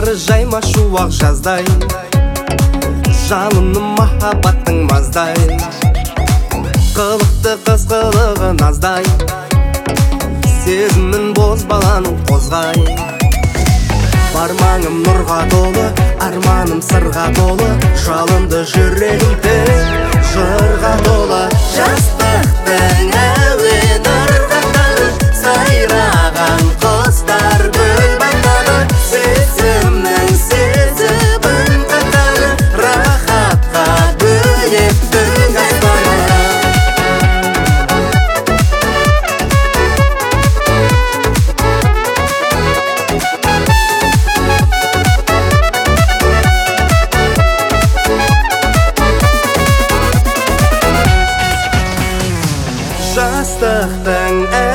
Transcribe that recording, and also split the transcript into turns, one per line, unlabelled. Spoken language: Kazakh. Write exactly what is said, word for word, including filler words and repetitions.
бары жайма шуақ жаздай, жанымның махаббаттың маздай, қылықты қыз қылығы наздай, сезімін боз баланың қозғай. Бармаңым нұрға толы, арманым сырға толы, жалынды жүрегімде жырға толы. Жастықтың әуен ырғақтары, сайраған құстар гүлбақтары, сезімнің сезімін қатары, рахатқа бөлеп түн аспаны. Жастықтың